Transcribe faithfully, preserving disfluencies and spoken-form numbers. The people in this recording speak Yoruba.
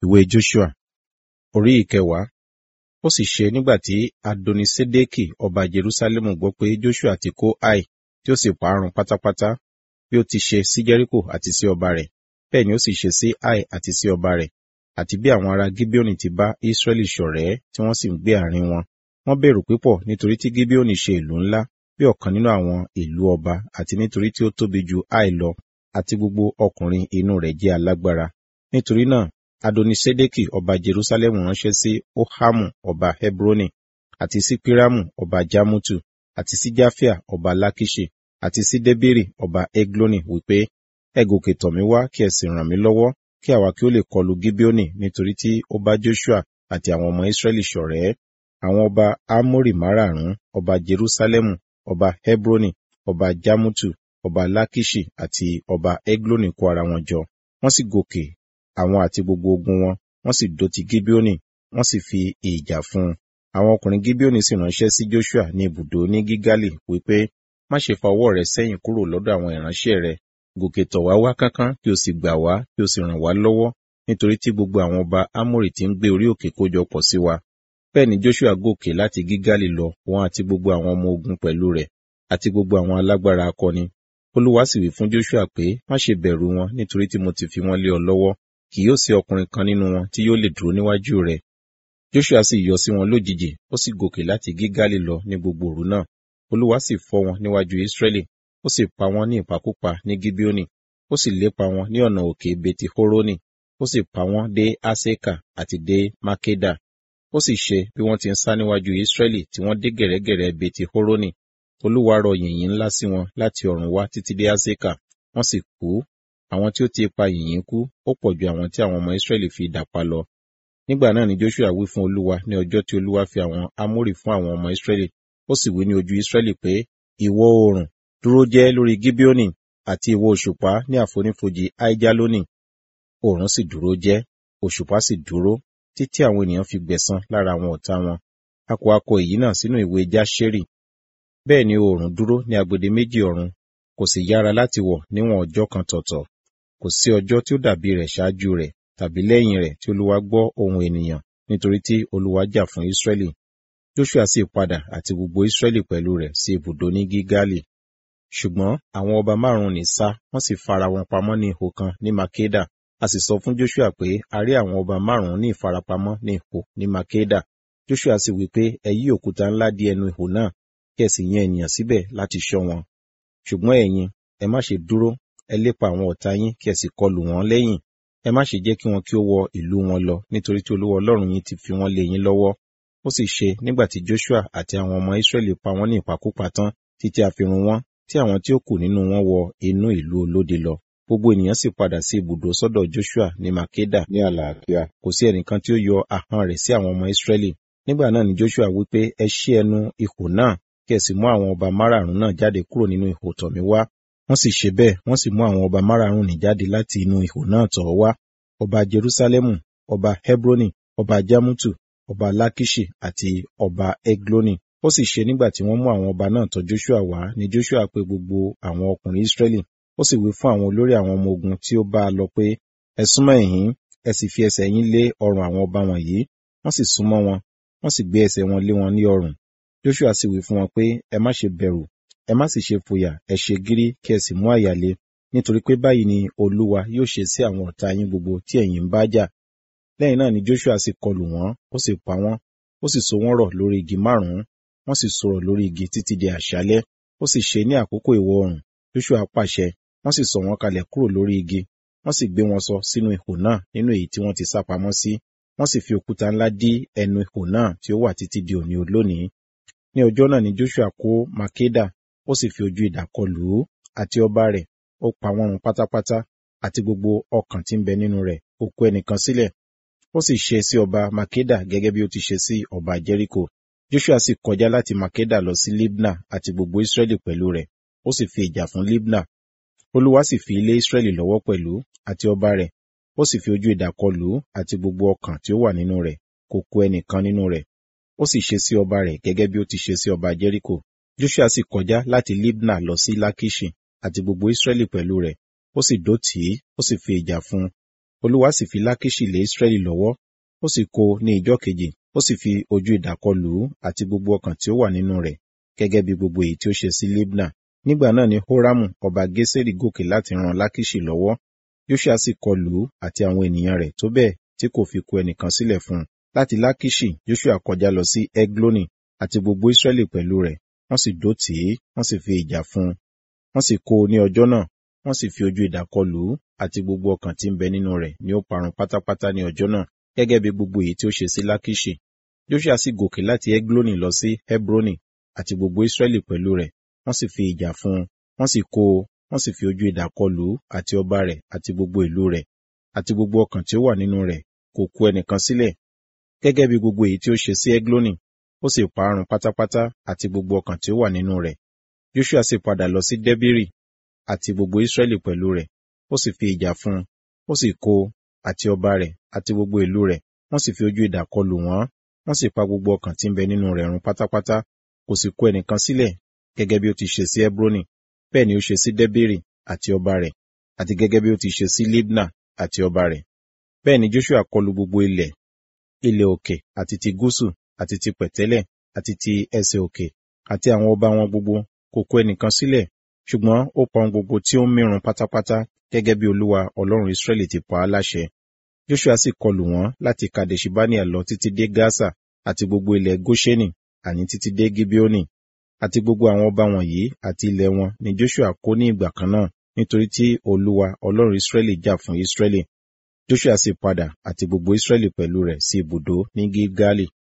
Ìwé Jóṣúà orí ìkẹwàá. Ó sì ṣe nígbà tí Adonisedeki ọba Jerúsálẹ́mù gbọ́ pé Jóṣúà ti kó Ai, tí ó sì parun pátápátá, bí ó ti ṣe sí Jẹ́ríkò àti sí ọba rẹ̀, bẹ́ẹ̀ ni ó sì ṣe sí Ai àti sí ọba rẹ̀, àti bí àwọn ará Gibeoni ti bá Israẹli ṣọ̀rẹ́ tí wọ́n sì ń gbé àárín wọn. Wọ́n bẹ̀rù púpọ̀ nítorí tí Gibeoni ṣe ìlú ńlá bí ọ̀kan nínú àwọn ìlú ọba, àti nítorí tí ó tóbi ju Ai lọ, àti gbogbo ọkùnrin inú rẹ̀ jẹ́ alágbára. Nítorí náà Adonisedeki ọba Jerúsálẹ́mù ránṣẹ́ sí Hohamu ọba Hebroni, àti sí Piramu ọba Jarmutu, àti sí Jafia ọba Lakiṣi, àti sí Debiri ọba Egloni, wípé, ẹ gòkè tọ̀ mí wá kí ẹ sì ràn mí lọ́wọ́, kí àwa kí ó lè kọlu Gibeoni, nítorí tí ó bá Jóṣúà àti àwọn ọmọ Israẹli ṣọ̀rẹ́. Àwọn ọba Amori márààrún, ọba Jerúsálẹ́mù, ọba Hebroni, ọba Jarmutu, ọba Lakiṣi àti ọba Egloni kó ara wọn jọ. Wọ́n sì gòkè, àwọn àti gbogbo ogun wọn, wọ́n sì dó ti Gibeoni, wọ́n sì fi ìjà fún un. Àwọn ọkùnrin Gibeoni sì ránṣẹ́ sí Jóṣúà ní ibùdó ní Gilgali, wípé, má ṣe fa ọwọ́ rẹ sẹ́yìn kúrò lọ́dọ̀ àwọn ìránṣẹ́ rẹ, gòkè tọ̀ wá wá kánkán, kí o sì gbà wá, kí o sì ràn wá lọ́wọ́, nítorí tí gbogbo àwọn ọba Amori tí ń gbé orí òkè kójọpọ̀ sí wa. Bẹ́ẹ̀ ni Jóṣúà gòkè láti Gilgali lọ, wọn àti gbogbo àwọn ọmọ ogun pẹ̀lú rẹ̀, àti gbogbo àwọn alágbára akọni. Olúwa sì wí fún Jóṣúà pé, má ṣe bẹ̀rù wọn, nítorí tí mo ti fi wọ́n lé ọ lọ́wọ́, kì yóò sí ọkùnrin kan nínú wọn tí yóò lè dúró níwájú rẹ̀. Jóṣúà sì yọ sí wọn lójijì, ó sì gòkè láti Gilgali lọ ní gbogbo òru náà. Olúwa sì fọ́ wọn níwájú Israẹli, ó sì pa wọ́n ní ìpakúpa ní Gibeoni, ó sì lépa wọn ní ọ̀nà òkè Beti-Horoni, ó sì pa wọ́n dé Aseka àti dé Makeda. Ó sì ṣe bí wọ́n ti ń sá níwájú Israẹli tí wọ́n dé gẹ̀rẹ́gẹ̀rẹ́ Beti-Horoni, Olúwa rọ yìnyín ńlá sí wọn láti ọ̀run wá títí dé Aseka, wọ́n sì kú. Àwọn tí ó ti ipa yìnyín kú, ó pọ̀ ju àwọn tí àwọn ọmọ Israẹli fi idà pa lọ. Nígbà náà ni Jóṣúà wí fún Olúwa ní ọjọ́ tí Olúwa fi àwọn Amori fún àwọn ọmọ Israẹli. Ó sì wí ní ojú Israẹli pé, ìwọ oòrùn, dúró jẹ́ lórí Gibeoni, àti ìwọ òṣùpá ní àfonífojì Aijaloni. Oòrùn sì dúró jẹ́, òṣùpá sì dúró, títí àwọn ènìyàn fi gbẹ̀san lára àwọn ọ̀tá wọn. A kò akọ èyí náà sínú ìwé Jáṣẹ́rì. Bẹ́ẹ̀ ni oòrùn dúró ní agbede méjì ọ̀run, kò sì yára láti wọ̀ níwọ̀n ọjọ́ kan tọ̀tọ̀. Kò sí ọjọ́ tí ó dàbí rẹ̀ ṣáájú rẹ̀, tàbí lẹ́yìn rẹ̀ tí Olúwa gbọ́ ohùn ènìyàn, nítorí tí Olúwa jà fún Israẹli. Jóṣúà sì padà àti gbogbo Israẹli pẹ̀lú rẹ̀ sí ibùdó ní Gilgali. Ṣùgbọ́n àwọn ọba márùn-ún ní sá, wọ́n sì fara wọn pamọ́ ní ihò kan ní Makeda. A sì sọ fún Jóṣúà pé a rí àwọn ọba márùn-ún ní ìfarapamọ́ ní ihò ní Makeda. Jóṣúà sì wí pé, ẹ yí òkúta ńlá dí ẹnu ihò náà, kí ẹ sì yan ènìyàn síbẹ̀ láti ṣọ́ wọn. Ṣùgbọ́n ẹ̀yin, ẹ má ṣe dúró, ẹ lépa àwọn ọ̀tá yín kí ẹ sì kọlù wọ́n lẹ́yìn. Ẹ má ṣe jẹ́ kí wọn kí ó wọ ìlú wọn lọ, nítorí tí Olúwa Ọlọ́run yín ti fi wọ́n lé yín lọ́wọ́. Ó sì ṣe nígbà tí Jóṣúà àti àwọn ọmọ Israẹli pa wọ́n ní ìpakúpa tán, títí a fi run wọ́n, tí àwọn tí ó kù nínú wọn wọ inú ìlú olóde lọ. Gbogbo ènìyàn sì padà sí ibùdó sọ́dọ̀ Jóṣúà ní Makeda ní àlàáfíà. Kò sí ẹnìkan tí ó yọ ahọ́n rẹ̀ sí àwọn ọmọ Israẹli. Nígbà náà ni Jóṣúà wí pé, ẹ ṣí ẹnu ihò náà, kí ẹ sì mú àwọn ọba márààrún náà jáde kúrò nínú ihò tọ̀ mí wá. Wọ́n sì ṣe bẹ́ẹ̀, wọ́n sì mú àwọn ọba márààrún ní jáde láti inú ihò náà tọ̀ wá. Ọba Jerúsálẹ́mù, ọba Hebroni, ọba Jarmutu, ọba Lakiṣi àti ọba Egloni. Ó sì ṣe nígbà tí wọ́n mú àwọn ọba náà tọ̀ Jóṣúà wá, ni Jóṣúà pè gbogbo àwọn ọkùnrin Israẹli. Ó sì wí fún àwọn olórí àwọn ọmọ ogun tí ó bá a lọ pé, ẹ súnmọ́ ìhín, ẹ sì fi ẹsẹ̀ yín lé ọrùn àwọn ọba wọ̀nyí. Wọ́n sì súnmọ́ wọn, wọ́n sì gbé ẹsẹ̀ wọn lé wọn ní ọrùn. Jóṣúà sì wí fún wọn pé, ẹ má ṣe bẹ̀rù, ẹ má sì ṣe fòyà, ẹ ṣe gírí kí ẹ sì mú àyà le, nítorí pé báyìí ni Olúwa yóò ṣe sí àwọn ọ̀tá yín gbogbo tí ẹ̀yin ń bá jà. Lẹ́yìn náà ni Jóṣúà sì kọlù wọ́n, ó sì pa wọ́n, ó sì so wọ́n rọ̀ lórí igi márùn-ún, wọ́n sì so rọ̀ lórí igi títí di àṣálẹ́. Ó sì ṣe ní àkókò ìwọ̀ oòrùn, Jóṣúà pàṣẹ, wọ́n sì sọ̀ wọ́n kalẹ̀ kúrò lórí igi, wọ́n sì gbé wọn sọ sínú ihò náà nínú èyí tí wọ́n ti sá pamọ́ sí. Wọ́n sì fi òkúta ńlá dí ẹnu ihò náà tí ó wà títí di òní olónìí. Ní ọjọ́ náà ni Jóṣúà kó Makeda, ó sì fi ojú idà kọlù ú àti ọba rẹ̀, ó pa wọ́n run pátápátá, àti gbogbo ọkàn tí ń bẹ nínú rẹ̀, kò kù ẹnìkan sílẹ̀. Ó sì ṣe sí ọba Makeda gẹ́gẹ́ bí ó ti ṣe sí ọba Jẹ́ríkò. Jóṣúà sì kọjá láti Makeda lọ sí Libna àti gbogbo Israẹli pẹ̀lú rẹ̀, ó sì fi ìjà fún Libna. Olúwa sì fi ilé Israẹli lọ́wọ́ pẹ̀lú, àti ọba rẹ̀, ó sì fi ojú idà kọlù ú àti gbogbo ọkàn tí ó wà nínú rẹ̀, kò kù ẹnìkan nínú rẹ̀. Ó sì ṣe sí ọba rẹ̀ gẹ́gẹ́ bí ó ti ṣe sí ọba Jẹ́ríkò. Jóṣúà sì kọjá láti Libna lọ sí Lakiṣi àti gbogbo Israẹli pẹ̀lú rẹ̀, ó sì dó tì í, ó sì fi ìjà fún un. Olúwa sì fi Lákíṣì lé Israẹli lọ́wọ́, ó sì kó ní ijọ́ kejì, ó sì fi ojú idà kọ lù ú àti gbogbo ọkàn tí ó wà nínú rẹ̀, gẹ́gẹ́ bí gbogbo èyí tí ó ṣe sí Libna. Nígbà náà ni Hórámù ọba Gésérì gòkè láti ran Lákíṣì lọ́wọ́. Jóṣúà sì kọ lù ú àti àwọn ènìyàn rẹ̀ tó bẹ́ẹ̀ tí kò fi kù ẹnìkan sílẹ̀ fún un. Láti Lákíṣì, Jóṣúà kọjá lọ sí Egloni àti gbogbo Israẹli pẹ̀lú rẹ̀, wọ́n sì dó tì í, wọ́n sì fi ìjà fún un. Wọ́n sì kó o ní ọjọ́ náà, wọ́n sì fi ojú idà kọ lù ú àti gbogbo ọkàn tí ń bẹ nínú rẹ̀ ni ó parun pátápátá ní ọjọ́ náà, gẹ́gẹ́ bí gbogbo èyí tí ó ṣe sí Lákíṣì. Jóṣúà sì gòkè láti Egloni lọ sí Hebroni àti gbogbo Israẹli pẹ̀lú rẹ̀, wọ́n sì fi ìjà fún un, wọ́n sì kó o, wọ́n sì fi ojú idà kọ lù ú àti ọba rẹ̀ àti gbogbo ìlú rẹ̀, àti gbogbo ọkàn tí ó wà nínú rẹ̀, kò kù ẹnìkan sílẹ̀, gẹ́gẹ́ bí gbogbo èyí tí ó ṣe sí Egloni, ó sì parun pátápátá àti gbogbo ọkàn tí ó wà nínú rẹ̀. Jóṣúà sì padà lọ sí Débírì àti gbogbo Israẹli pẹ̀lú rẹ̀, ó sì fi ìjà fún un, ó sì kó o, àti ọba rẹ̀ àti gbogbo ìlú rẹ̀, wọ́n sì fi ojú idà kọ lù wọ́n, wọ́n sì pa gbogbo ọkàn tí ń bẹ nínú rẹ̀ run pátápátá, kò sì kù ẹnìkan sílẹ̀, gẹ́gẹ́ bí ó ti ṣe sí Hebroni, bẹ́ẹ̀ ni ó ṣe sí Débírì àti ọba rẹ̀, àti gẹ́gẹ́ bí ó ti ṣe sí Libna àti ọba rẹ̀. Bẹ́ẹ̀ ni Jóṣúà kọlù gbogbo ilẹ̀, ilẹ̀ òkè àti ti gúúsù àti ti pẹ̀tẹ́lẹ̀ àti ti ẹsẹ̀ òkè àti àwọn ọba wọn gbogbo, kò kù ẹnìkan sílẹ̀, ṣùgbọ́n ó pa ohun gbogbo tí ó ń mírun pátápátá, gẹ́gẹ́ bí Olúwa Ọlọ́run Israẹli ti pa á láṣẹ. Jóṣúà sì kọlù wọ́n láti Kadeṣibáníà lọ títí dé Gásà àti gbogbo ilẹ̀ Góṣẹ́nì, àní títí dé Gibeoni, àti gbogbo àwọn ọba wọ̀nyí àti ilẹ̀ wọn ni Jóṣúà kó ní ìgbà kan náà, nítorí tí Olúwa Ọlọ́run Israẹli jà fún Israẹli. Jóṣúà sì padà àti gbogbo Israẹli pẹ̀lú rẹ̀ sí ibùdó ní Gilgali.